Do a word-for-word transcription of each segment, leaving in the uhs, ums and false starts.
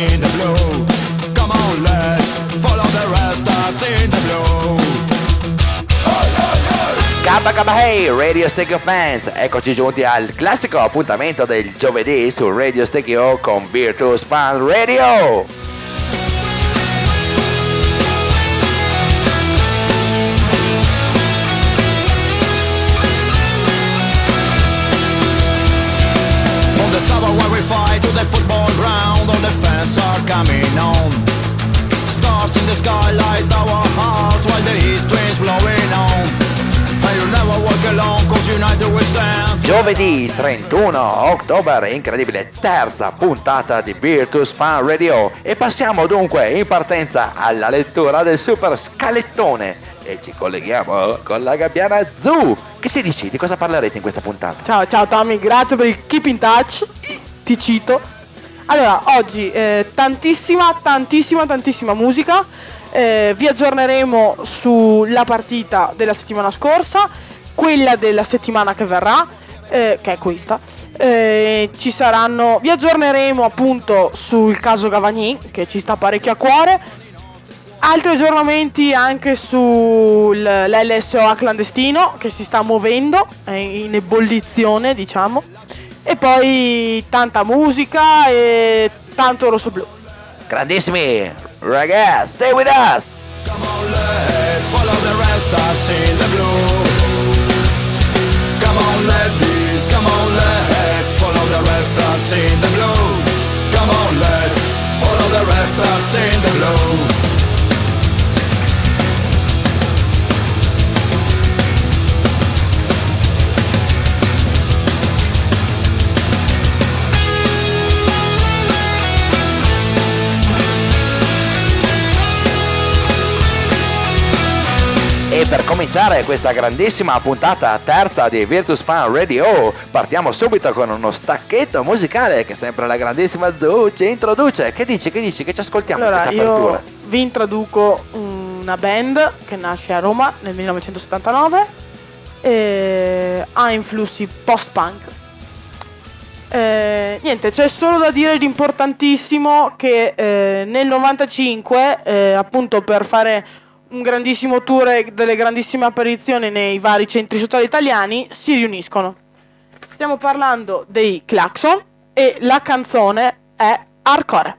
in the blue. Come on, let's follow the rest stars in the blue. Kappa Kappa Hey, Radio Stekio Fans, eccoci giunti al classico appuntamento del giovedì su Radio Stekio con Virtus Fan Radio. From the summer where we fight to the football ground, all the fans are coming on. Stars in the sky light our hearts while the east winds blowing on. Giovedì trentuno ottobre, incredibile terza puntata di Virtus Fan Radio e passiamo dunque in partenza alla lettura del super scalettone e ci colleghiamo con la Gabbiana Zoo. Che si dici? Di cosa parlerete in questa puntata? Ciao, ciao Tommy, grazie per il keep in touch, ti cito. Allora, oggi eh, tantissima, tantissima, tantissima musica. Eh, vi aggiorneremo sulla partita della settimana scorsa, quella della settimana che verrà, eh, che è questa. Eh, ci saranno, vi aggiorneremo appunto sul caso Gavagni, che ci sta parecchio a cuore. Altri aggiornamenti anche sull'L S O A clandestino che si sta muovendo, è in ebollizione, diciamo. E poi tanta musica e tanto rosso-blu. Grandissimi! Ragazzi, stay with us! Come on, let's follow the rest stars in the blue. Come on, ladies, come on, let's follow the rest stars in the blue. Come on, let's follow the rest stars in the blue. E per cominciare questa grandissima puntata terza di Virtus Fan Radio partiamo subito con uno stacchetto musicale che sempre la grandissima Zoo ci introduce. Che dici, che dici, che ci ascoltiamo? Allora, in questa io apertura? vi introduco una band che nasce a Roma nel millenovecentosettantanove e ha influssi post-punk. Eh, niente, c'è solo da dire di importantissimo che eh, nel novantacinque, eh, appunto per fare un grandissimo tour e delle grandissime apparizioni nei vari centri sociali italiani, si riuniscono. Stiamo parlando dei Claxon e la canzone è Hardcore.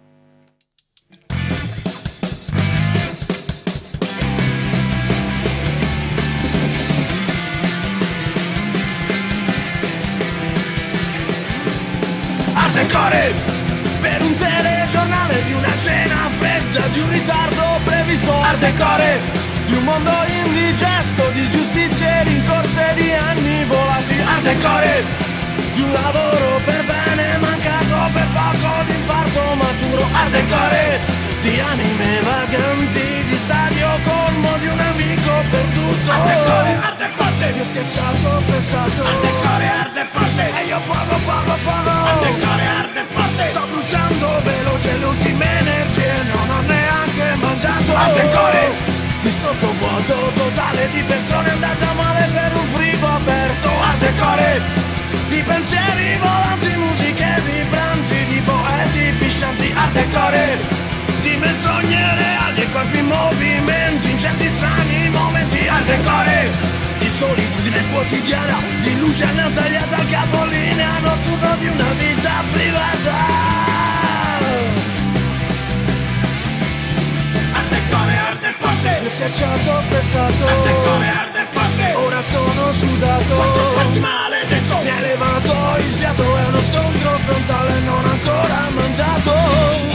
Hardcore! Per un telegiornale, di una cena fredda, di un ritardo previsto. Hardcore! Di un mondo indigesto, di giustizie rincorse, di anni volati. Hardcore! Di un lavoro per bene mancato per poco, di infarto maturo. Hardcore! Di anime vaganti, di stadio colmo, di un amico perduto. Hardcore! Hardcore! Io schiacciato, pensato. Hardcore! Hardcore! E io poco, poco, poco. Hardcore! Hardcore! Sto bruciando veloce le ultime energie, non ho neanche mangiato. Hardcore! Di sottovuoto totale, di persone andate a male per un frigo aperto. Hardcore! Di pensieri volanti, musiche vibranti, di poeti piscianti. Hardcore! Di menzogne reali e corpi in movimento in certi strani momenti. Hardcore! Di solitudine quotidiana, di luce tagliata al capolinea notturno di una vita privata. Hardcore, arde forte. Mi ho schiacciato, pensato. Hardcore, arde forte. Ora sono sudato. Quanto farti maledetto. Mi hai levato il fiato, è uno scontro frontale, non ancora mangiato.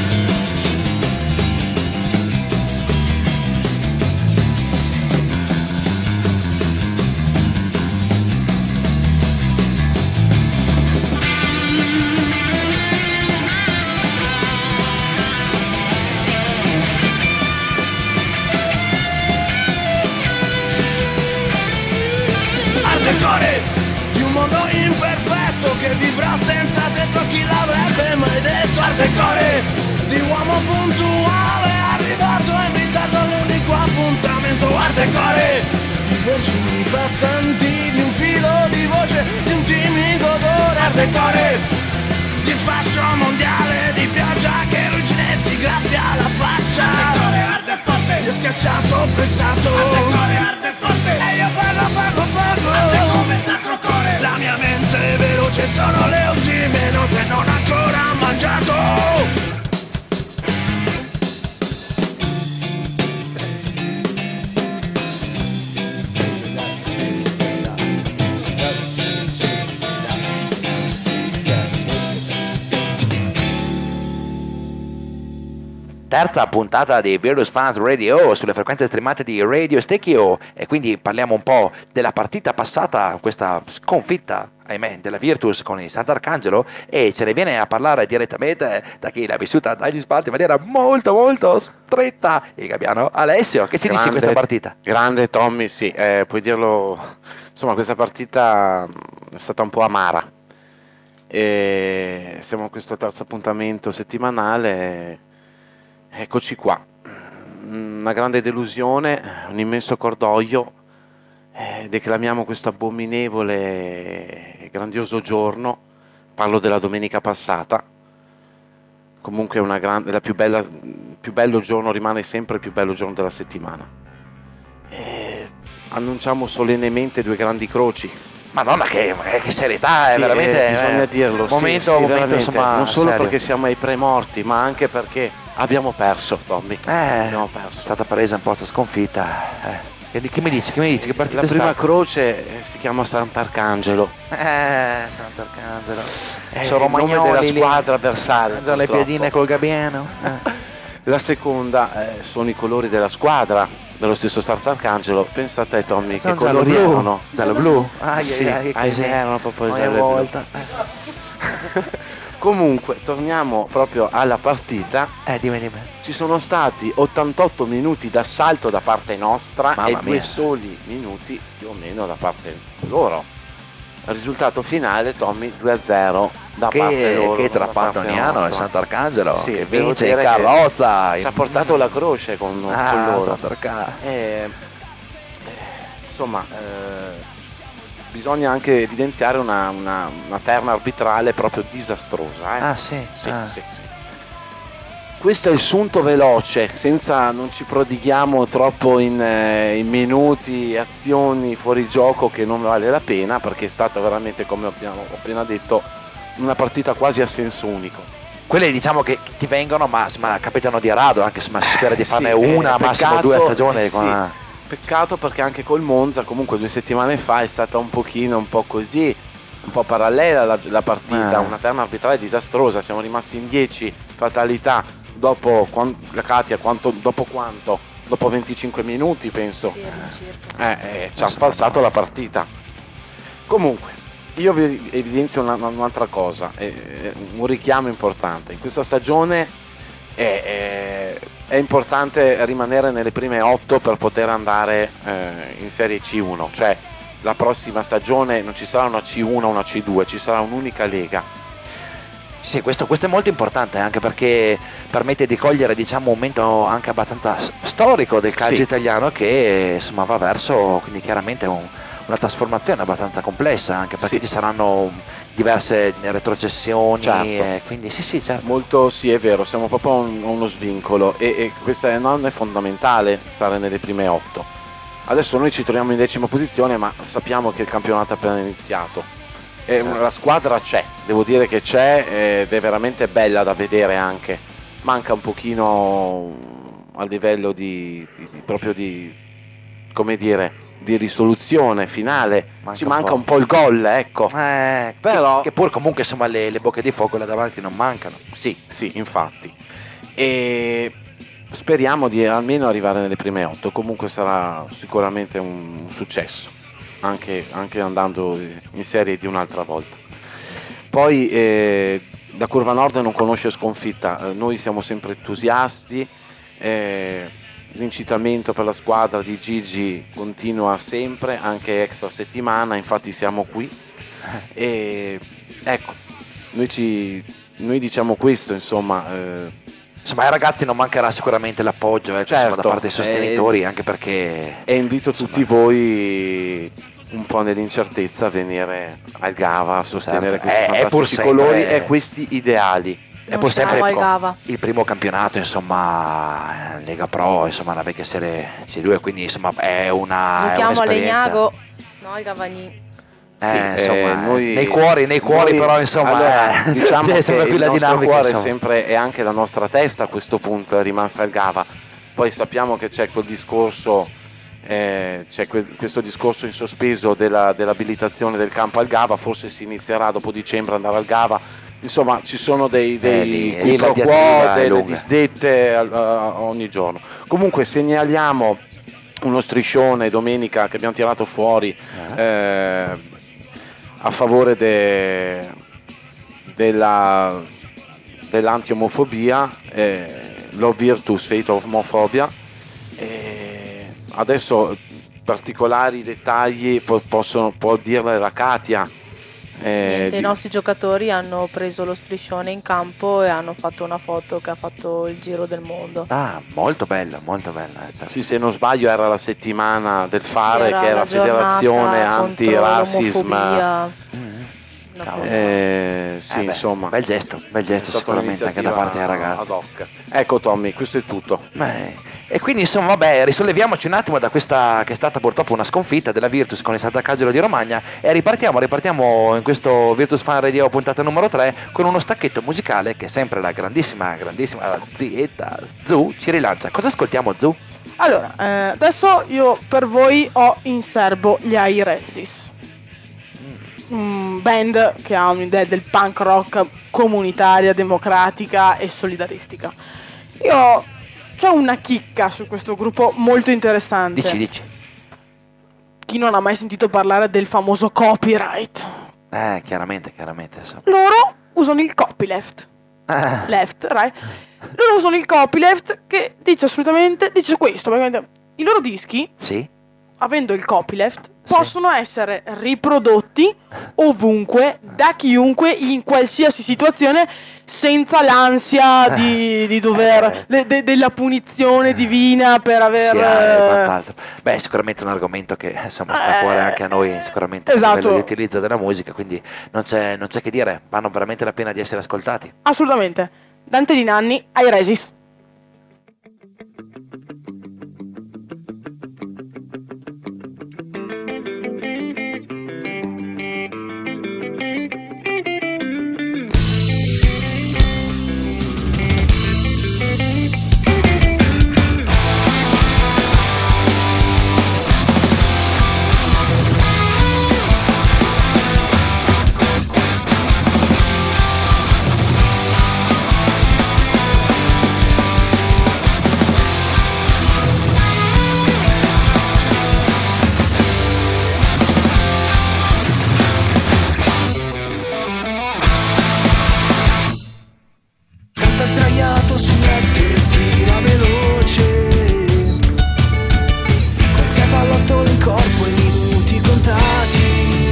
Di un mondo imperfetto che vivrà senza tetto, chi l'avrebbe mai detto. Hardcore! Di uomo puntuale arrivato in ritardo all'unico appuntamento. Hardcore! Di vergini passanti, di un filo di voce, di un timido odore. Hardcore! Di sfascio mondiale di pioggia che ruginetti graffia la faccia. Ardecore, arde forte, io schiacciato, ho pensato. Ardecore, arde forte, e io parlo poco poco. Arde come sacro core, la mia mente è veloce, sono le ultime note, non ancora mangiato. Terza puntata di Virtus Fans Radio sulle frequenze streamate di Radio Stecchio, e quindi parliamo un po' della partita passata, questa sconfitta, ahimè, della Virtus con il Sant'Arcangelo, e ce ne viene a parlare direttamente da chi l'ha vissuta dagli spalti in maniera molto molto stretta, il gabbiano Alessio. Che ci grande, dici di questa partita? Grande Tommy, sì, eh, puoi dirlo, insomma questa partita è stata un po' amara, e siamo a questo terzo appuntamento settimanale. Eccoci qua, una grande delusione, un immenso cordoglio, eh, declamiamo questo abominevole e grandioso giorno, parlo della domenica passata, comunque una grande, la più bella, più bello giorno, rimane sempre il più bello giorno della settimana. Eh, annunciamo solennemente due grandi croci. Madonna, che, che serietà, è sì, veramente eh, bisogna eh, dirlo, momento, sì, sì, momento insomma, non solo serio. Perché siamo ai premorti, ma anche perché abbiamo perso, Tommy. Eh, abbiamo perso. È stata presa un po' questa sconfitta. Eh. Che, che mi dici? Che mi dici? Che partita La è prima stata? croce eh, si chiama Sant'Arcangelo. Eh, Sant'Arcangelo. Eh, Sono il nome romagnoli della lì. squadra avversaria. Mangiano le purtroppo. piedine col gabbiano. Eh. La seconda eh, sono i colori della squadra dello stesso Sant'Arcangelo. Pensa a te, Tommy, Sono che colori giallo-blu. erano? Giallo-blu? Ah, Sì, ai, ai, ai, così. erano proprio Ogni giallo e blu. volta. Comunque, torniamo proprio alla partita. Eh, dimmi, dimmi. Ci sono stati ottantotto minuti d'assalto da parte nostra Mamma e mia. due soli minuti più o meno da parte loro. Il risultato finale, Tommy, due a zero da parte Che, loro. che tra da parte Pantoniano e nostra. Sant'Arcangelo Sì, che devo vince in dire che carrozza. Ci ha portato la croce con, ah, con loro. Sant'Arcangelo. Eh, insomma, eh, bisogna anche evidenziare una, una, una terna arbitrale proprio disastrosa. Eh. Ah, sì. Sì, ah. sì, sì. Questo è il sunto veloce, senza non ci prodighiamo troppo in, eh, in minuti, azioni fuori gioco, che non vale la pena, perché è stata veramente, come abbiamo appena detto, una partita quasi a senso unico. Quelle diciamo che ti vengono, ma, ma capitano di rado, anche se ma si spera di farne Sì, una, eh, massimo peccato, due a stagione. eh, con sì. una... Peccato, perché anche col Monza, comunque due settimane fa, è stata un pochino, un po' così, un po' parallela la, la partita, Ah. una terna arbitrale disastrosa, siamo rimasti in dieci, fatalità. Dopo quan- la Katia, quanto, dopo quanto? Dopo venticinque minuti, penso. Sì, all'incirca, sì. Eh, eh, ci ha sfalsato la partita. Comunque, io vi evidenzio una, un'altra cosa, eh, un richiamo importante. In questa stagione è, è, è importante rimanere nelle prime otto per poter andare eh, in Serie C uno, cioè la prossima stagione non ci sarà una C uno o una C due, ci sarà un'unica lega. Sì, questo, questo è molto importante, anche perché permette di cogliere, diciamo, un momento anche abbastanza s- storico del calcio Sì. italiano, che insomma va verso quindi chiaramente un- una trasformazione abbastanza complessa, anche perché Sì. ci saranno diverse retrocessioni. Certo. E quindi sì, sì, certo. Molto sì, è vero, siamo proprio a, un, a uno svincolo, e, e questo è, non è fondamentale stare nelle prime otto. Adesso noi ci troviamo in decima posizione, ma sappiamo che il campionato è appena iniziato. E Certo. la squadra c'è, devo dire che c'è, ed è veramente bella da vedere anche. Manca un pochino a livello di, di, di proprio di, come dire, di risoluzione finale. Manca Ci un manca po'. un po' il gol, ecco. Eh, Però- che, che pur comunque insomma le, le bocche di fuoco là davanti non mancano. Sì, sì, infatti. E speriamo di almeno arrivare nelle prime otto. Comunque sarà sicuramente un successo, anche, anche andando in serie di un'altra volta. Poi eh, la Curva Nord non conosce sconfitta, eh, noi siamo sempre entusiasti, eh, l'incitamento per la squadra di Gigi continua sempre, anche extra settimana, infatti siamo qui. E ecco, noi, ci, noi diciamo questo, insomma. Eh, Insomma, ai ragazzi non mancherà sicuramente l'appoggio, ecco, insomma, Certo, da parte dei sostenitori, eh, anche perché e invito tutti voi un po' nell'incertezza venire al Gava a sostenere Certo. questi È- è fantastici pur sempre- colori e questi ideali. È Non pur sempre siamo il, al Gava. il primo campionato, insomma, Lega Pro, insomma, la vecchia serie C due, quindi insomma è una è Giochiamo a un'esperienza. Legnago, no al Gavagnì. Eh, Sì, insomma, eh, noi- nei cuori, nei cuori noi- però insomma allora, eh, diciamo c'è che sempre qui il la nostro dinamica, cuore è insomma. sempre e anche la nostra testa a questo punto è rimasta al Gava. Poi sappiamo che c'è quel discorso eh, c'è que- questo discorso in sospeso della, dell'abilitazione del campo al Gava, forse si inizierà dopo dicembre ad andare al Gava. Insomma, ci sono dei, dei Eh, lì- qui lì la pro quo, diatriba è delle lunga. disdette uh, ogni giorno. Comunque segnaliamo uno striscione domenica che abbiamo tirato fuori eh, a favore de- della, dell'anti-omofobia, eh, Love Virtus, Hate Homophobia. Eh, adesso particolari dettagli po- possono, può dirle la Katia. Eh, Niente, di- i nostri giocatori hanno preso lo striscione in campo e hanno fatto una foto che ha fatto il giro del mondo. Ah, molto bella, molto bella. eh, certo. Sì, se non sbaglio era la settimana del Fare, Era che è la giornata federazione contro anti-razzism. l'omofobia. Mm. Una Cavolo. cosa. Eh, sì, Eh beh, insomma, bel gesto, bel è gesto stata sicuramente anche da parte dei un'iniziativa ragazzi. ad hoc. Ecco Tommy, questo è tutto. Beh, e quindi insomma vabbè, risolleviamoci un attimo da questa che è stata purtroppo una sconfitta della Virtus con il Sant'Arcangelo di Romagna e ripartiamo, ripartiamo in questo Virtus Fan Radio puntata numero tre con uno stacchetto musicale che sempre la grandissima, grandissima zietta Zu ci rilancia. Cosa ascoltiamo Zu? Allora, eh, adesso io per voi ho in serbo gli Airesis, un band che ha un'idea del punk rock comunitaria, democratica e solidaristica. Io c'ho una chicca su questo gruppo molto interessante. Dici, dici. Chi non ha mai sentito parlare del famoso copyright? Eh, chiaramente, chiaramente. Insomma. Loro usano il copyleft. Ah, Left, right? Loro usano il copyleft che dice assolutamente, dice questo, praticamente i loro dischi, sì? avendo il copyleft, Sì. possono essere riprodotti ovunque, da chiunque, in qualsiasi situazione, senza l'ansia di, di dover, Eh. de- de- della punizione divina per aver... Sì, ah, e eh, quant'altro. Beh, sicuramente un argomento che insomma sta a cuore Eh, anche a noi, sicuramente a esatto. livello di utilizzo della musica, quindi non c'è, non c'è che dire, vanno veramente la pena di essere ascoltati. assolutamente. Dante Di Nanni, Airesis. Canta sdraiato sul letto e respira veloce, con sei pallottole in corpo e minuti contati.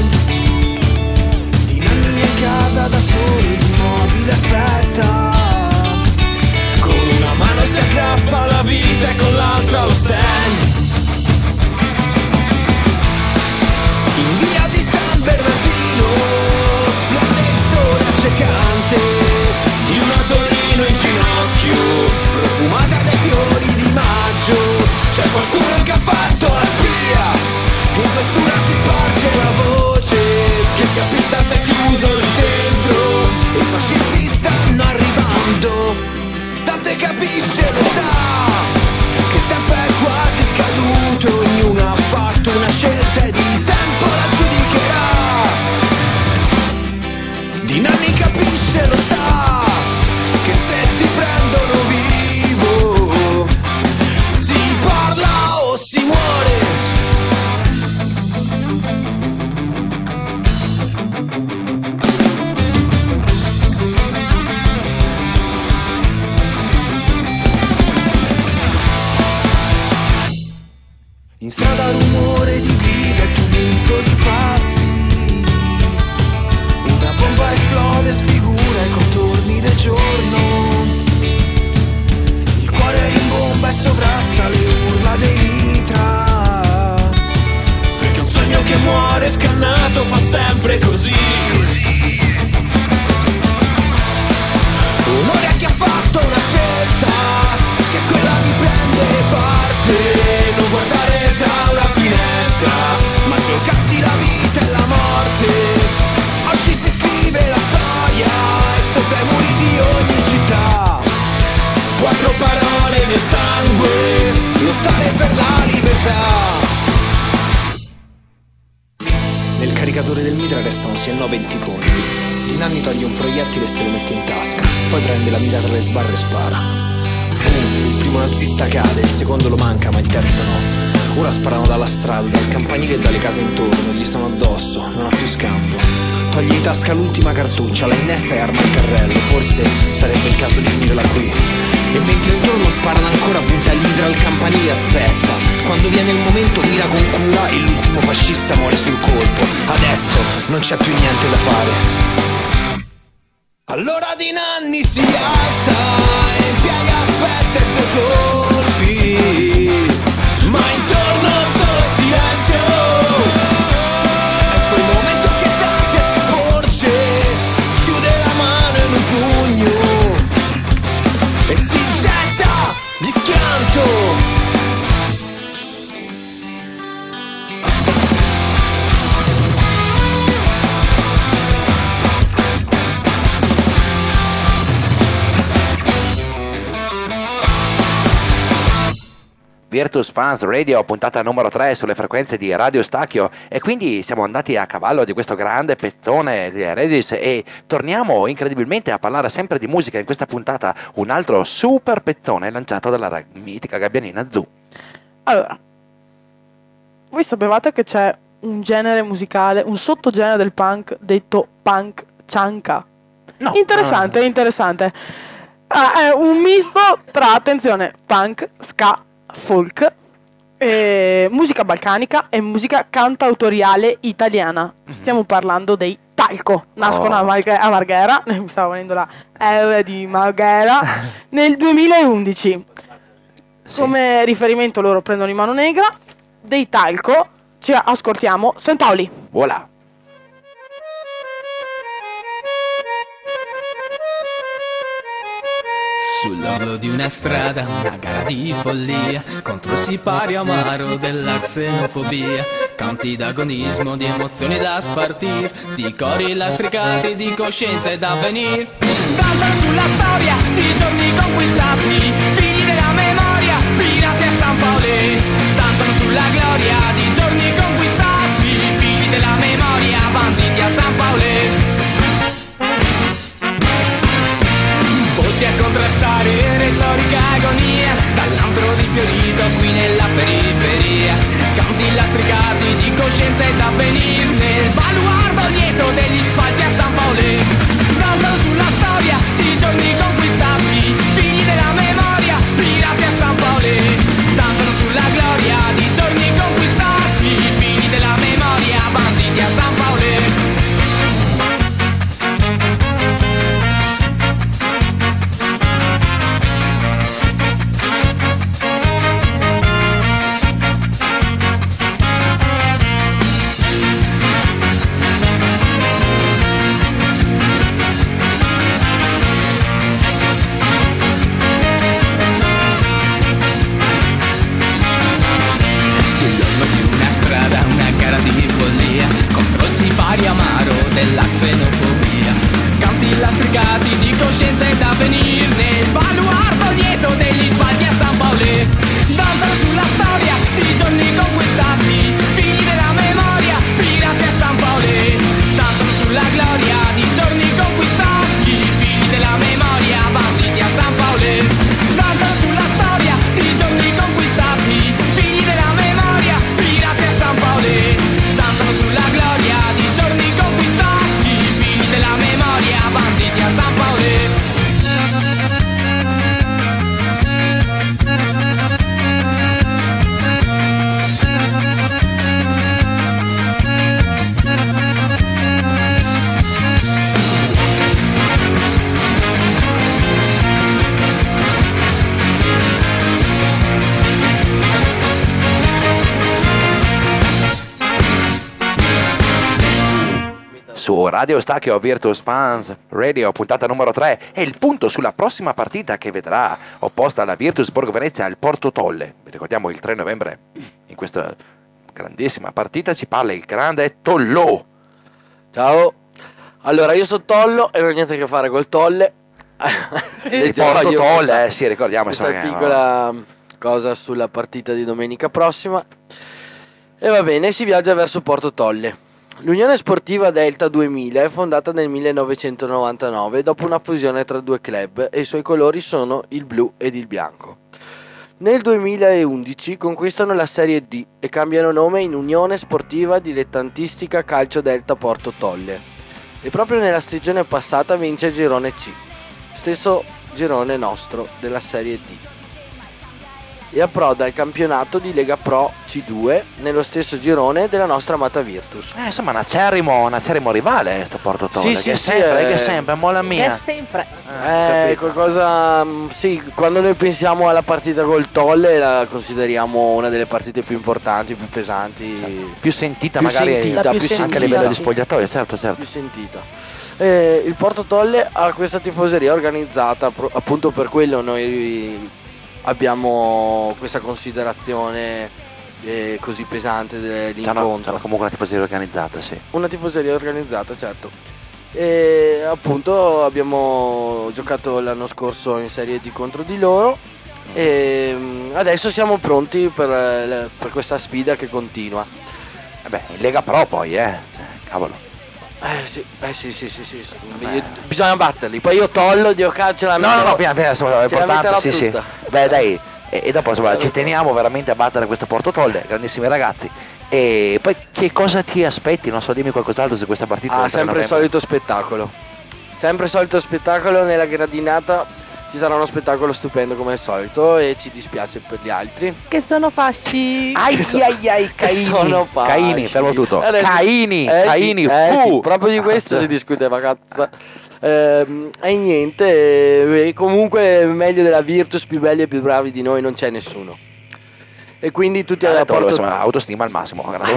Di Nanni in casa da solo, immobile aspetta, con una mano si aggrappa alla vita e con l'altra lo stand. In via di San Bernardino splende storia accecante di una Torino in ginocchio, profumata dai fiori di maggio. C'è qualcuno che ha fatto la spia, in questura si sparge la voce che il capista si è chiuso lì dentro e i fascisti stanno arrivando. Dante capisce lo sta, che il tempo è quasi scaduto, ognuno ha fatto una scelta ed il tempo la giudicherà. Di Nanni capisce lo sta, che se ti prendono vivo si parla o si muore. In strada rumore di guida e tumulto di passi, una bomba esplode, sfigura i contorni del giorno. Il cuore rimbomba e sovrasta le urla dei mitra, perché un sogno che muore lottare per la libertà. Nel caricatore del mitra restano sia nove venti colpi. Il Nanni toglie un proiettile e se lo mette in tasca. Poi prende la mira tra le sbarre e spara. Boom, il primo nazista cade, il secondo lo manca ma il terzo no. Ora sparano dalla strada, dal campanile e dalle case intorno. Gli stanno addosso, non ha più scampo. Toglie di tasca l'ultima cartuccia, la innesta e arma il carrello. Forse sarebbe il caso di finirla qui. E mentre intorno sparano ancora, punta il mitra al campanile, aspetta. Quando viene il momento mira con cura e l'ultimo fascista muore sul colpo. Adesso non c'è più niente da fare. Allora Di Nanni si alza e in piedi aspetta i suoi colpi, ma intorno solo silenzio. È quel momento che Dante si porge, chiude la mano in un pugno e si getta di schianto. Virtus Fans Radio, puntata numero tre sulle frequenze di Radio Stacchio, e quindi siamo andati a cavallo di questo grande pezzone di Redis e torniamo incredibilmente a parlare sempre di musica in questa puntata, un altro super pezzone lanciato dalla mitica Gabbianina Zoo. Allora, voi sapevate che c'è un genere musicale, un sottogenere del punk detto punk cianca? No. Interessante, no. interessante. Ah, è un misto tra, attenzione, punk, ska, folk, eh, musica balcanica e musica cantautoriale italiana. Stiamo parlando dei Talco. Nascono Oh. a, Marghe- a Marghera, mi stava venendo la R di Marghera, nel duemilaundici. Sì. Come riferimento loro prendono in Mano Negra. Dei Talco ci ascoltiamo Sentauli. Voilà. Sull'orlo di una strada, una gara di follia contro il sipario amaro della xenofobia. Canti d'agonismo, di emozioni da spartir, di cori lastricati, di coscienza e d'avvenir. Danzano sulla storia di giorni conquistati, figli della memoria, pirati a San Paolo. Danzano sulla gloria di giorni conquistati, figli della memoria, banditi a San Paolo. Voci a contrastare, retorica agonia, dall'antro di Fiorito qui nella periferia. Canti lastricati di coscienza e d'avvenir, nel baluardo lieto degli spalti a San Paolo. Danzano sulla storia di giorni conquistati, figli della memoria, pirati a San Paolo. Danzano sulla gloria di giorni conquistati, figli della memoria, banditi a San Paolo. Contro il sipario amaro della xenofobia. Canti lastricati di coscienza e d'avvenir, nel baluardo lieto degli spalti a San Paolo. Danzano sulla storia di giorni conquistati, figli della memoria, pirati a San Paolo. Danzano sulla gloria di giorni conquistati, figli della memoria, banditi a San Paolo. Danzano sulla storia di giorni conquistati, figli della memoria, pirati a San Paolo. Danzano sulla gloria di giorni conquistati, figli della memoria, banditi a San Paolo. Su Radio Stacchio Virtus Fans Radio, puntata numero tre, è il punto sulla prossima partita che vedrà opposta alla Virtus Borgo Venezia al Porto Tolle. Vi ricordiamo il tre novembre, in questa grandissima partita ci parla il grande Tollò. Ciao, allora io sono Tollo e non ho niente a che fare col Tolle. Il Porto Tolle, eh sì, ricordiamo questa insomma, piccola qualcosa sulla partita di domenica prossima. E va bene, si viaggia verso Porto Tolle. L'Unione Sportiva Delta duemila è fondata nel millenovecentonovantanove dopo una fusione tra due club e i suoi colori sono il blu ed il bianco. Nel duemilaundici conquistano la Serie D e cambiano nome in Unione Sportiva Dilettantistica Calcio Delta Porto Tolle. E proprio nella stagione passata vince il girone C, stesso girone nostro della Serie D. E approda al campionato di Lega Pro C due nello stesso girone della nostra amata Virtus. Eh, insomma, un acerrimo, un acerrimo rivale sto Porto Tolle. Sì, che sì, sempre, sì, che eh. sempre, mola mia. È sempre. Eh, Eh, qualcosa. Sì, quando noi pensiamo alla partita col Tolle la consideriamo una delle partite più importanti, più pesanti, più sentita più magari sentita, La più più anche a sentita, livello di sì. spogliatoio, certo, certo. più sentita. Eh, il Porto Tolle ha questa tifoseria organizzata, pro- appunto per quello noi abbiamo questa considerazione eh, così pesante C'hanno, dell'incontro. c'hanno comunque una tifoseria organizzata, sì. Una tifoseria organizzata, certo. E appunto abbiamo giocato l'anno scorso in Serie D contro di loro e mm, adesso siamo pronti per, eh, per questa sfida che continua. Eh beh, in Lega Pro poi, eh. Cavolo. Eh sì, eh, sì, sì, sì, sì, sì. Io- bisogna batterli. Poi io tollo, Dio calcio la No, no, metterò- no, piano piano, insomma, è ce la importante, metterò sì, sì. tutta. Beh, dai, e, e dopo, insomma, ci teniamo veramente a battere questo Porto Tolle, grandissimi ragazzi. E poi che cosa ti aspetti? Non so, dimmi qualcos'altro su questa partita. Ah, del tre sempre il novembre. solito spettacolo. Sempre il solito spettacolo nella gradinata. Ci sarà uno spettacolo stupendo come al solito e ci dispiace per gli altri. Che sono fasci. Ai Che so- ai ai, che Caini. sono Caini, fasci. fermo tutto. Adesso- Caini, eh sì, Caini, eh sì, fu. proprio di questo Ah, si discuteva, cazzo. Ehm, e niente, eh, comunque meglio della Virtus, più belli e più bravi di noi non c'è nessuno. E quindi tutti Ha alla detto, porta. insomma, autostima al massimo. Grande.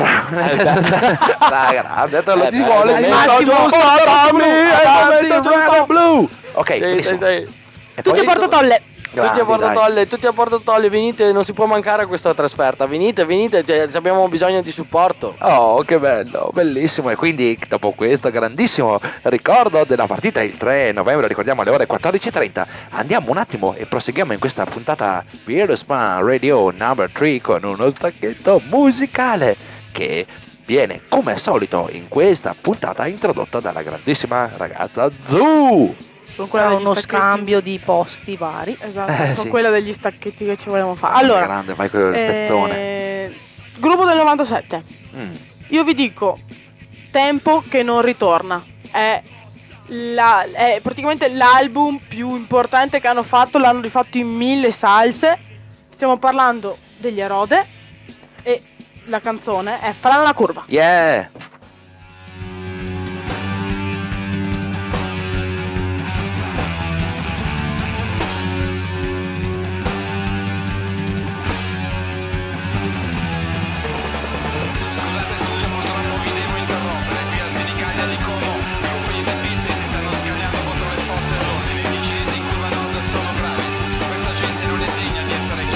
Dai, grande, te lo Eh ci beh, vuole. al ci massimo, vuole. Tommy, è il Avanti, momento giusto, blu. Ok, Sì, benissimo. sì, sì. E Tutti poi- a Porto Tolle. Tutti a Grandi, Porto dai. Tolle, tutti a Porto Tolle, venite, non si può mancare a questa trasferta, venite, venite, cioè, abbiamo bisogno di supporto. Oh, che bello, bellissimo. E quindi dopo questo grandissimo ricordo della partita il tre novembre, ricordiamo alle ore quattordici e trenta, andiamo un attimo e proseguiamo in questa puntata Virtus Fan Radio number tre con uno stacchetto musicale che viene come al solito in questa puntata introdotta dalla grandissima ragazza Zu. Sono quella Con degli uno stacchetti. scambio di posti vari. Esatto, Eh, sono sì. quella degli stacchetti che ci volevamo fare. Allora, grande, vai con il pezzone. eh, gruppo del novantasette. Mm. Io vi dico, tempo che non ritorna. È, la- è praticamente l'album più importante che hanno fatto, l'hanno rifatto in mille salse. Stiamo parlando degli Erode e la canzone è Farà la curva. Yeah.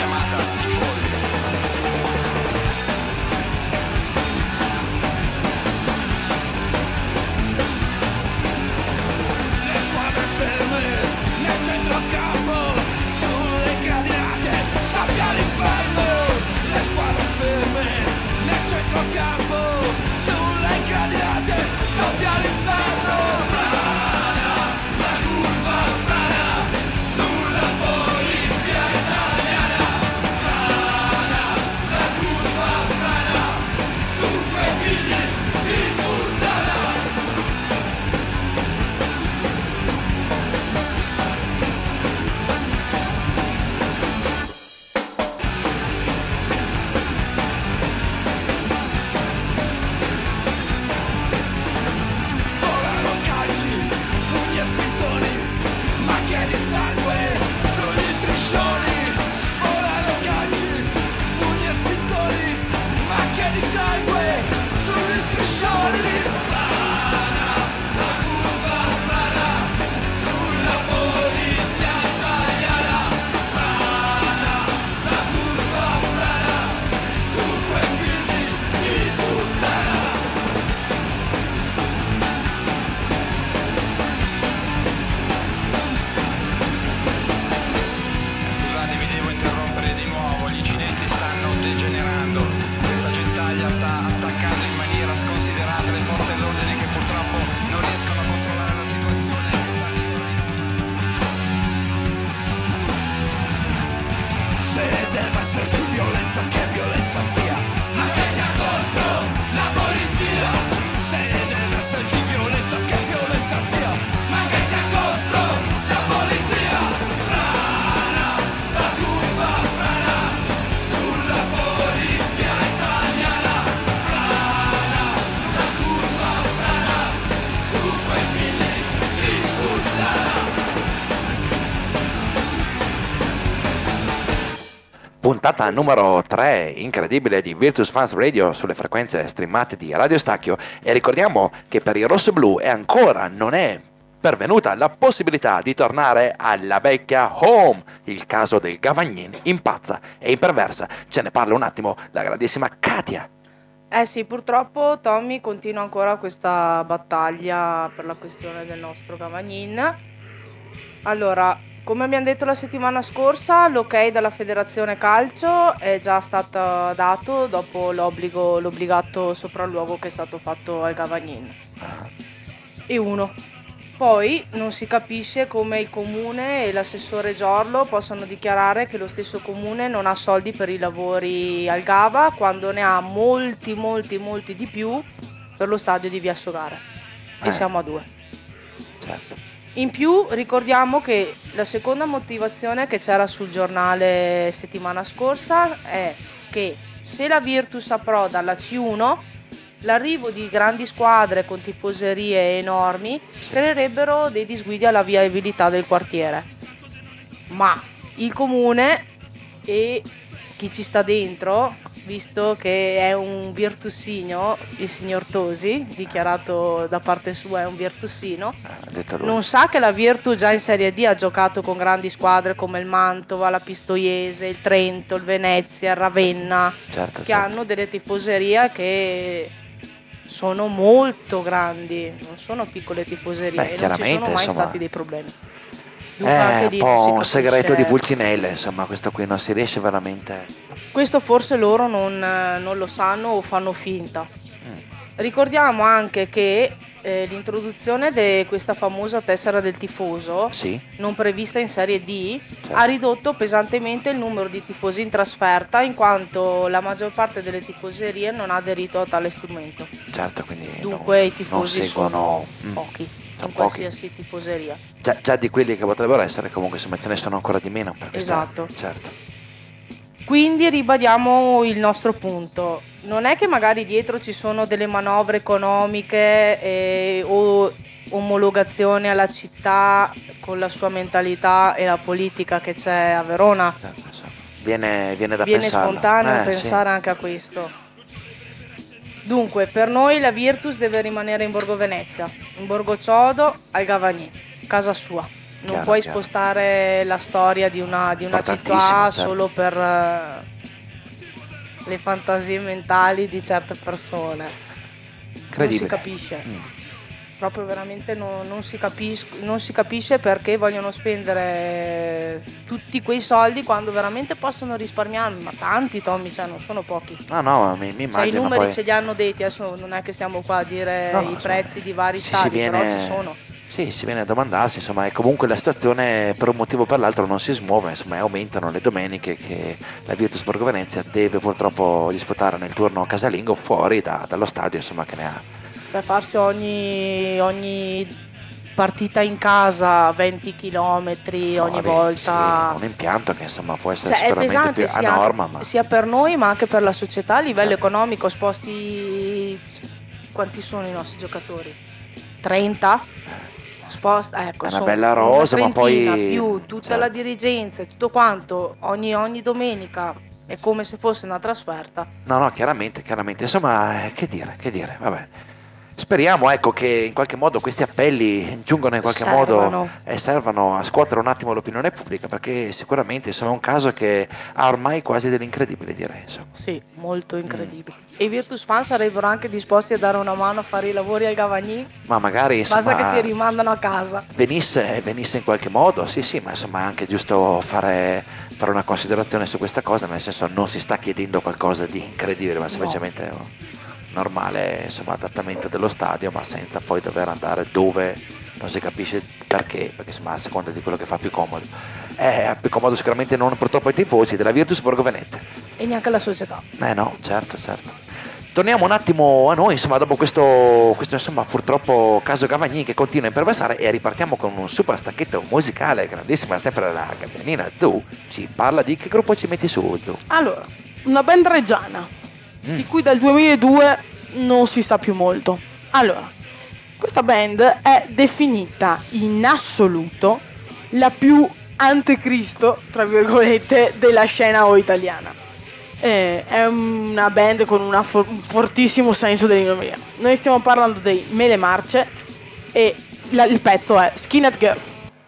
Questa gente non è degna di essere chiamata tifosi. Puntata numero tre, incredibile, di Virtus Fans Radio sulle frequenze streamate di Radio Stacchio, e ricordiamo che per i rossoblù è ancora non è pervenuta la possibilità di tornare alla vecchia home. Il caso del Gavagnin impazza e imperversa. Ce ne parla un attimo la grandissima Katia. Eh sì, purtroppo Tommy continua ancora questa battaglia per la questione del nostro Gavagnin. Allora, come abbiamo detto la settimana scorsa, l'ok dalla Federazione Calcio è già stato dato dopo l'obbligo, l'obbligato sopralluogo che è stato fatto al Gavagnin. E uno. Poi non si capisce come il comune e l'assessore Giorlo possano dichiarare che lo stesso comune non ha soldi per i lavori al Gava quando ne ha molti, molti, molti di più per lo stadio di Via Sogara. E Eh. siamo a due. Certo. In più ricordiamo che la seconda motivazione che c'era sul giornale settimana scorsa è che se la Virtus approda alla C uno, l'arrivo di grandi squadre con tifoserie enormi creerebbero dei disguidi alla viabilità del quartiere. Ma il comune e chi ci sta dentro, visto che è un virtusino, il signor Tosi, dichiarato da parte sua è un virtusino, Ha detto lui. non sa che la Virtus già in Serie D ha giocato con grandi squadre come il Mantova, la Pistoiese, il Trento, il Venezia, il Ravenna, Certo, che certo. hanno delle tifoserie che sono molto grandi, non sono piccole tifoserie. Beh, e non ci chiaramente, sono mai insomma, stati dei problemi. È Dunque anche un lì po' non si un segreto di capisce- Pulcinella, insomma, questo qui non si riesce veramente. Questo forse loro non, non lo sanno o fanno finta. Ricordiamo anche che eh, l'introduzione di questa famosa tessera del tifoso, Sì, non prevista in Serie D, Certo. ha ridotto pesantemente il numero di tifosi in trasferta, in quanto la maggior parte delle tifoserie non ha aderito a tale strumento. certo, quindi Dunque non, i tifosi non seguono. sono Mm. pochi, sono in pochi. qualsiasi tifoseria. Già, già di quelli che potrebbero essere, comunque insomma ce ne sono ancora di meno. Perché Esatto. sta- certo. Quindi ribadiamo il nostro punto. Non è che magari dietro ci sono delle manovre economiche eh, o omologazione alla città con la sua mentalità e la politica che c'è a Verona. certo, insomma. Viene, viene da Viene pensarlo. spontaneo Eh, pensare anche a questo. Dunque, per noi la Virtus deve rimanere in Borgo Venezia, in Borgo Ciodo, al Gavagnin, casa sua. Non Chiaro, puoi chiaro. spostare la storia di una, di una Importantissimo, città certo. solo per eh, le fantasie mentali di certe persone. Non si Credibile. capisce. Mm. Proprio veramente non, non si capis- non si capisce perché vogliono spendere tutti quei soldi quando veramente possono risparmiare, ma tanti, Tommy, cioè non sono pochi. No, no, mi, mi Cioè, i immagino numeri poi. ce li hanno detti, adesso non è che stiamo qua a dire No, no, i sì. prezzi di vari Sì, stati, si viene- però ci sono. Sì, si viene a domandarsi, insomma, e comunque la situazione per un motivo o per l'altro non si smuove, insomma, e aumentano le domeniche che la Virtus Borgo Venezia deve purtroppo disputare nel turno casalingo fuori da- dallo stadio, insomma, che ne ha. Cioè farsi ogni, ogni partita in casa venti chilometri ogni fuori, volta. sì, un impianto che insomma può essere Cioè, è sicuramente pesante più sia, a norma, ma sia per noi ma anche per la società a livello Certo. economico. Sposti quanti sono i nostri giocatori? trenta? Sposta, ecco, È una sono bella rosa, ma trentina, poi- più tutta certo. la dirigenza e tutto quanto ogni, ogni domenica è come se fosse una trasferta. no, no, chiaramente, chiaramente, insomma, eh, che dire, che dire, vabbè. Speriamo, ecco, che in qualche modo questi appelli giungano in qualche modo Servano. e servano a scuotere un attimo l'opinione pubblica, perché sicuramente insomma, è un caso che ha ormai quasi dell'incredibile, direi, insomma. Sì, molto Mm. incredibile. E i Virtus fan sarebbero anche disposti a dare una mano a fare i lavori al Gavagnin? Ma magari insomma, Basta che ci rimandano a casa. venisse, venisse in qualche modo, sì sì, ma insomma è anche giusto fare, fare una considerazione su questa cosa, nel senso non si sta chiedendo qualcosa di incredibile, ma semplicemente un normale insomma, adattamento dello stadio, ma senza poi dover andare dove non si capisce perché, perché insomma a seconda di quello che fa più comodo. È più comodo sicuramente non purtroppo ai tifosi della Virtus Borgo Venezia. E neanche la società. Eh no, certo, certo. Torniamo un attimo a noi, insomma, dopo questo, questo insomma, purtroppo caso Gavagnin che continua a imperversare, e ripartiamo con un super stacchetto musicale grandissima, sempre la Gabbianina Zoo. Ci parla di che gruppo ci metti su, Zoo? Allora, una band reggiana, Mm. di cui dal duemiladue non si sa più molto. Allora, questa band è definita in assoluto la più anticristo, tra virgolette, della scena o italiana. Eh, è una band con una for- un fortissimo senso dell'ironia. Noi stiamo parlando dei Mele Marce e la- il pezzo è Skinhead Girl.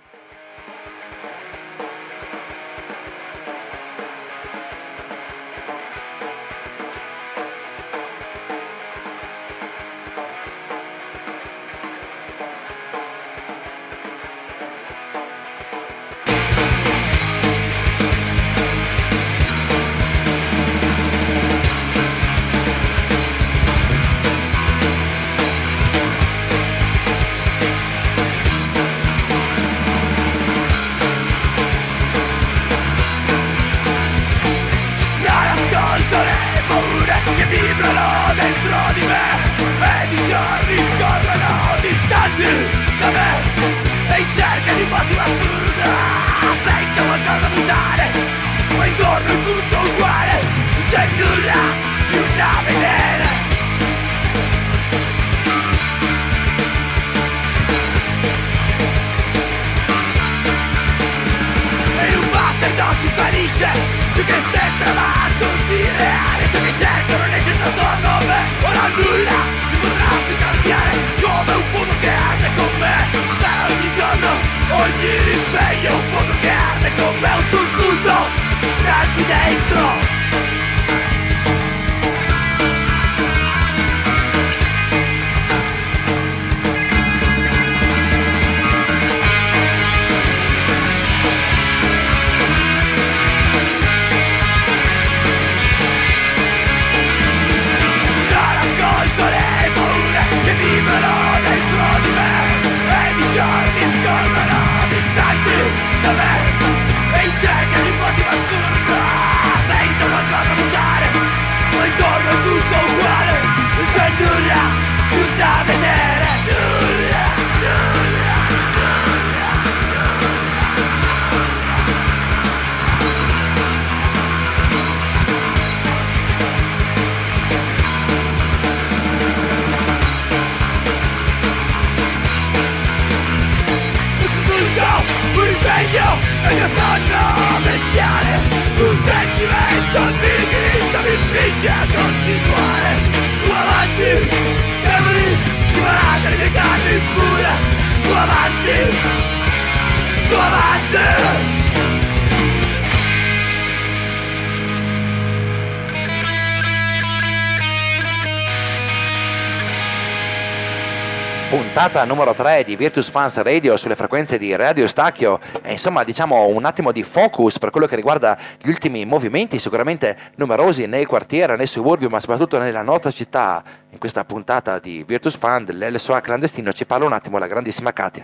Puntata numero tre di Virtus Fans Radio sulle frequenze di Radio Stacchio e insomma diciamo un attimo di focus per quello che riguarda gli ultimi movimenti sicuramente numerosi nel quartiere, nel suburbio ma soprattutto nella nostra città. In questa puntata di Virtus Fans dell'L S O A clandestino ci parla un attimo la grandissima Katia.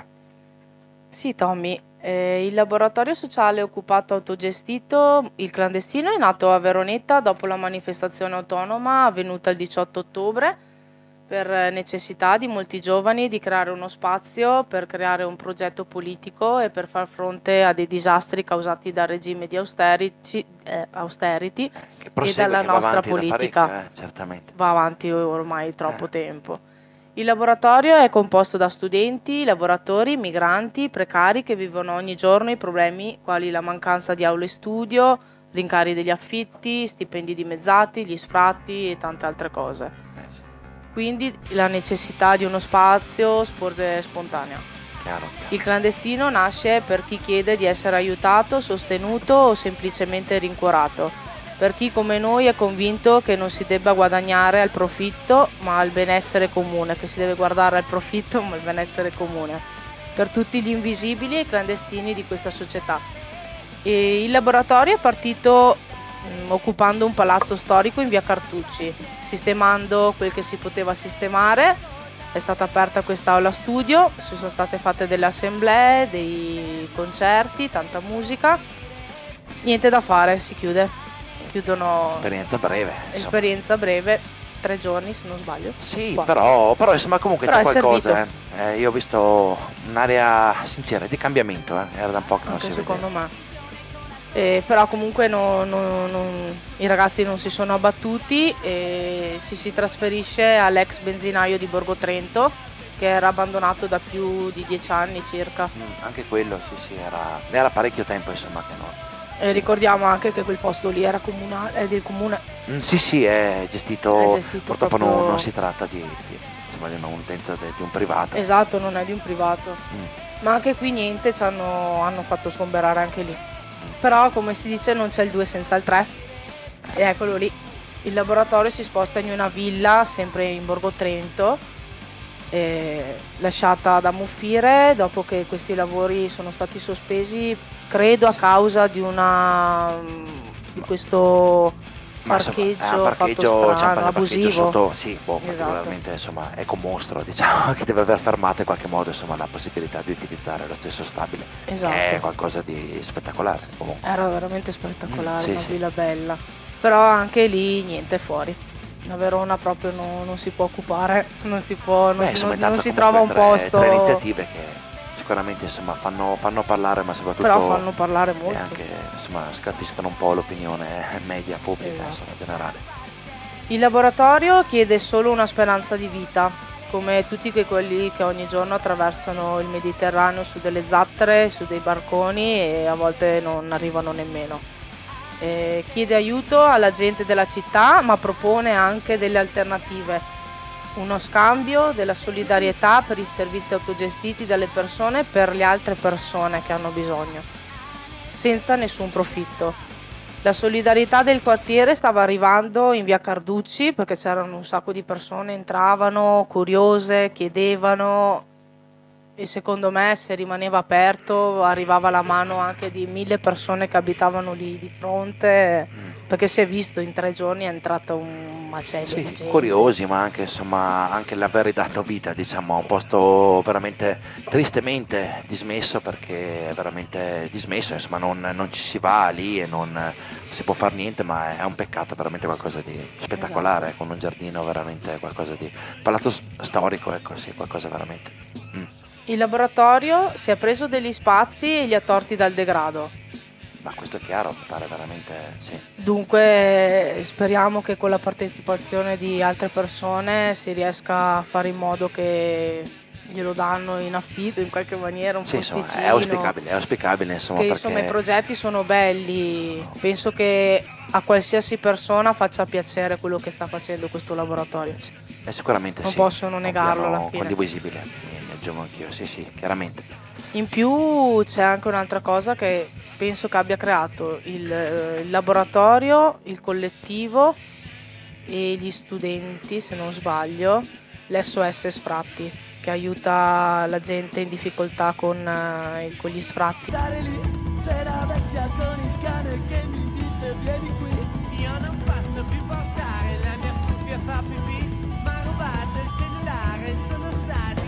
Sì Tommy, eh, il laboratorio sociale occupato autogestito, il clandestino, è nato a Veronetta dopo la manifestazione autonoma avvenuta il diciotto ottobre per necessità di molti giovani di creare uno spazio per creare un progetto politico e per far fronte a dei disastri causati dal regime di austerity, eh, austerity e dalla nostra politica. Da eh, certamente. Va avanti ormai troppo eh. tempo. Il laboratorio è composto da studenti, lavoratori, migranti, precari che vivono ogni giorno i problemi quali la mancanza di aule studio, rincari degli affitti, stipendi dimezzati, gli sfratti e tante altre cose. Quindi la necessità di uno spazio sporge spontanea. Chiaro, chiaro. Il clandestino nasce per chi chiede di essere aiutato, sostenuto o semplicemente rincuorato. Per chi come noi è convinto che non si debba guadagnare al profitto ma al benessere comune, che si deve guardare al profitto ma al benessere comune. Per tutti gli invisibili e clandestini di questa società. E il laboratorio è partito occupando un palazzo storico in via Cartucci, sistemando quel che si poteva sistemare. È stata aperta quest'aula studio, si sono state fatte delle assemblee, dei concerti, tanta musica. Niente da fare, si chiude. Chiudono. Esperienza breve. Insomma. Esperienza breve, tre giorni se non sbaglio. Sì, però, però insomma comunque però c'è qualcosa. Eh. Eh, io ho visto un'area sincera di cambiamento, eh. Era da un po' che non Anche si secondo vedeva. me. Eh, però comunque no, no, non, i ragazzi non si sono abbattuti e ci si trasferisce all'ex benzinaio di Borgo Trento che era abbandonato da più di dieci anni circa. Mm, anche quello, sì, sì, era, era parecchio tempo insomma che non. E ricordiamo anche che quel posto lì era comunale, è del comune. Mm, sì, sì, è gestito. È gestito purtroppo proprio- non, non si tratta di, di, insomma, di un'utenza de- di un privato. Esatto, non è di un privato. Mm. Ma anche qui niente, ci hanno, hanno fatto sgomberare anche lì. Però come si dice non c'è il due senza il tre. E eccolo lì. Il laboratorio si sposta in una villa sempre in Borgo Trento, eh, lasciata da ammuffire dopo che questi lavori sono stati sospesi, credo a causa di una di questo Ma insomma, parcheggio, è un parcheggio, fatto c'è un strano, parcheggio abusivo. sotto, sì, boh, Esatto. particolarmente insomma è un mostro, diciamo, che deve aver fermato in qualche modo insomma la possibilità di utilizzare lo stesso stabile. Esatto. È qualcosa di spettacolare comunque. Era veramente spettacolare, Mm, sì, una sì. villa bella. Però anche lì niente fuori. La Verona proprio non, non si può occupare, non si può, non, Beh, si- insomma, non- non intanto si comunque trova un tre- posto. tre iniziative che sicuramente insomma fanno, fanno parlare, ma soprattutto Però fanno parlare e molto. anche insomma scattiscono un po' l'opinione media pubblica Esatto. insomma generale. Il laboratorio chiede solo una speranza di vita, come tutti que- quelli che ogni giorno attraversano il Mediterraneo su delle zattere, su dei barconi e a volte non arrivano nemmeno. Eh, chiede aiuto alla gente della città, ma propone anche delle alternative. Uno scambio, della solidarietà per i servizi autogestiti dalle persone per le altre persone che hanno bisogno, senza nessun profitto. La solidarietà del quartiere stava arrivando in via Carducci perché c'erano un sacco di persone, entravano curiose, chiedevano e secondo me se rimaneva aperto arrivava la mano anche di mille persone che abitavano lì di fronte, perché si è visto in tre giorni è entrato un macello di Sì, gente. curiosi, ma anche insomma anche l'aver dato vita diciamo a un posto veramente tristemente dismesso, perché è veramente dismesso, insomma non, non ci si va lì e non si può fare niente, ma è un peccato, veramente qualcosa di spettacolare, con un giardino veramente qualcosa di palazzo s- storico, ecco sì, qualcosa veramente. Mm. Il laboratorio si è preso degli spazi e li ha torti dal degrado. Ma questo è chiaro, mi pare veramente sì. Dunque speriamo che con la partecipazione di altre persone si riesca a fare in modo che glielo danno in affitto in qualche maniera, un Sì, insomma, posticino. è auspicabile, è auspicabile insomma, Che perché insomma i progetti sono belli, penso che a qualsiasi persona faccia piacere quello che sta facendo questo laboratorio. è sicuramente non sì, possono negarlo un piano alla fine. condivisibile, mi aggiungo anch'io, sì sì, chiaramente. In più c'è anche un'altra cosa che penso che abbia creato il, eh, il laboratorio, il collettivo e gli studenti, se non sbaglio, l'S O S Sfratti, che aiuta la gente in difficoltà con, eh, con gli sfratti. Stare lì, c'era vecchia con il cane che mi disse vieni qui. Io non posso più portare la mia cuffia fa pipì, ma rubato il cellulare, sono stati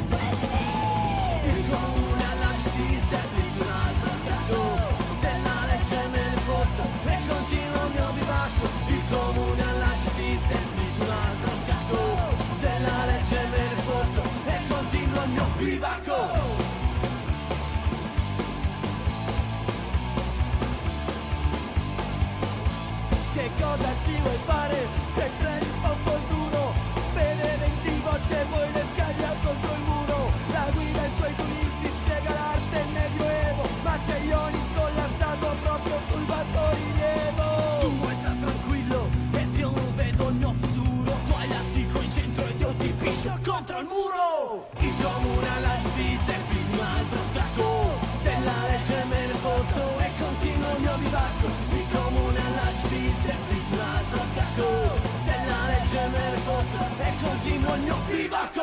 il comune alla giustizia, vinto un altro scatto, della legge me ne fotto e continuo il mio bivacco. Il comune alla giustizia, vinto un altro scatto, della legge me ne fotto e continuo il mio bivacco. Che cosa ci vuoi fare se prendi un po' il duro? Vede venti volte poi le scaglia contro il muro. La guida ai suoi turisti spiega l'arte del medioevo, ma c'è Ionis con la statua proprio sul bassorilievo. Tu vuoi star tranquillo ed io non vedo il mio futuro. Tu hai l'attico in centro ed io ti piscio contro il muro. Il comune alla giustizia è finito un altro scacco, della legge me ne fotto e continuo il mio bivacco. Il comune alla giustizia è finito un altro scacco, della legge me ne fotto e continuo il mio bivacco.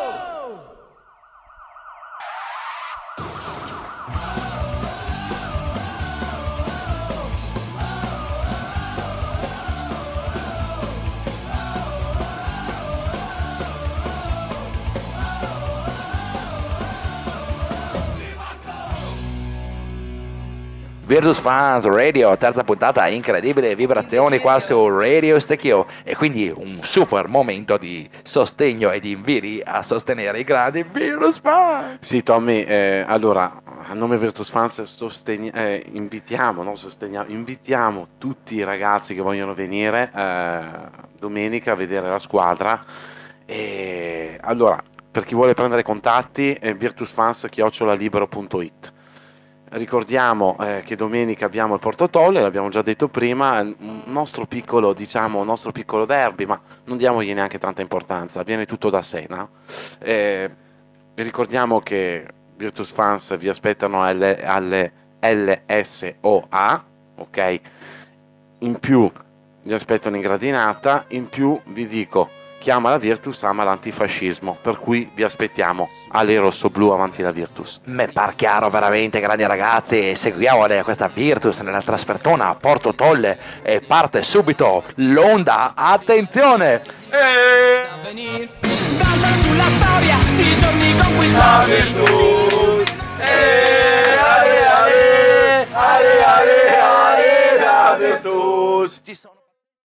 Virtus Fans Radio, terza puntata, incredibile vibrazioni qua su Radio Stecchio, e quindi un super momento di sostegno e di inviti a sostenere i grandi Virtus Fans. Sì, Tommy, eh, allora a nome Virtus Fans sostegni- eh, invitiamo, no, sosteniamo, invitiamo tutti i ragazzi che vogliono venire eh, domenica a vedere la squadra. E allora per chi vuole prendere contatti è virtusfans chiocciola libero punto it. Ricordiamo eh, che domenica abbiamo il Portotolle, l'abbiamo già detto prima, un nostro piccolo, diciamo, un nostro piccolo derby, ma non diamogli neanche tanta importanza, viene tutto da sé, no? Eh, ricordiamo che Virtus Fans vi aspettano alle, alle L S O A, ok? In più vi aspettano in gradinata, in più vi dico, chiama la Virtus, ama l'antifascismo, per cui vi aspettiamo alle rossoblu avanti la Virtus. Me par chiaro, veramente grandi ragazzi, seguiamo questa Virtus nella trasfertona a Porto Tolle e parte subito l'onda, attenzione! E... danza sulla storia di giorni conquistati. La Virtus, e ale ale, ale ale ale, la Virtus. Ci sono...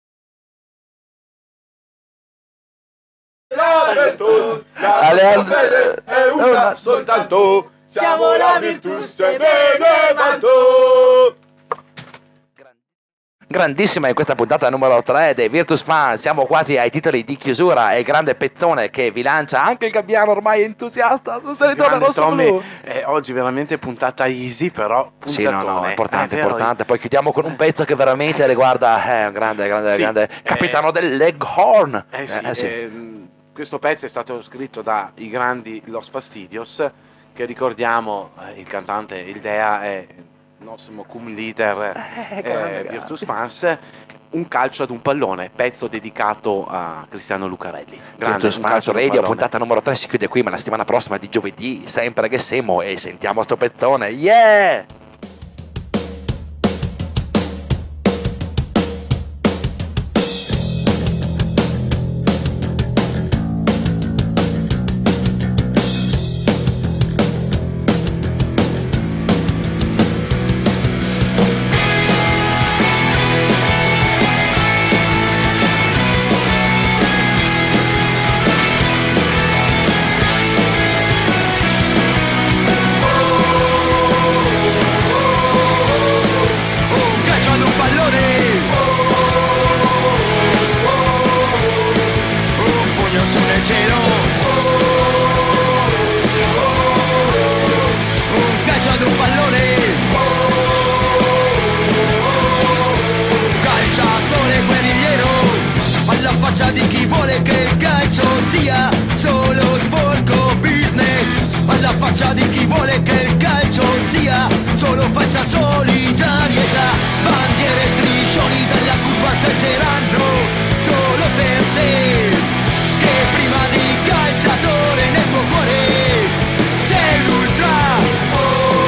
La Virtus, la fede è una soltanto, siamo la Virtus e bene tanto. Grandissima in questa puntata numero tre dei Virtus Fan, siamo quasi ai titoli di chiusura e il grande pezzone che vi lancia anche il gabbiano ormai entusiasta sul territorio rosso-blu. Eh, oggi veramente puntata easy, però sì, no, no, è importante, è importante. Poi chiudiamo con un pezzo che veramente riguarda eh, un grande, grande, sì, grande eh, capitano del Leghorn. Eh sì, eh, sì. Eh, questo pezzo è stato scritto dai grandi Los Fastidios, che ricordiamo, eh, il cantante, il Dea è il nostro cum leader Eh, eh, Virtus Fans. Un calcio ad un pallone, pezzo dedicato a Cristiano Lucarelli. Grande, Virtus un Fans calcio ad un Radio, pallone. puntata numero tre si chiude qui, ma la settimana prossima di giovedì, sempre che siamo, e sentiamo sto pezzone. Yeah! Di chi vuole che il calcio sia solo sporco business, alla faccia di chi vuole che il calcio sia solo falsa solidarietà. Bandiere e striscioni dalla curva salseranno solo per te, che prima di calciatore nel tuo cuore sei l'ultra. Oh,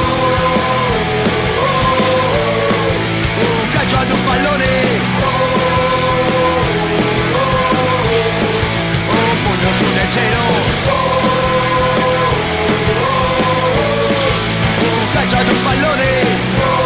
oh, oh, un calcio ad un pallone. Sul cielo, un calcio ad un pallone.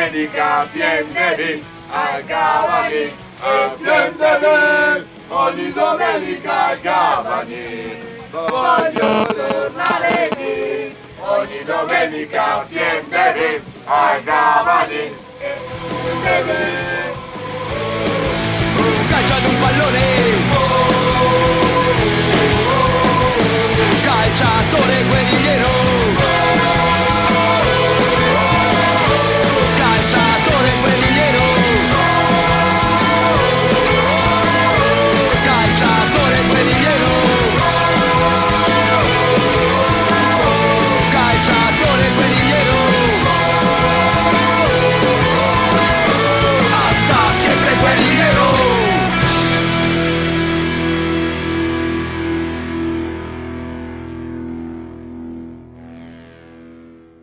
domenica vieni al Cavani e vieni ogni domenica al Cavani. Voglio tornare lì, ogni domenica vieni al Cavani e vieni. Un calcio ad un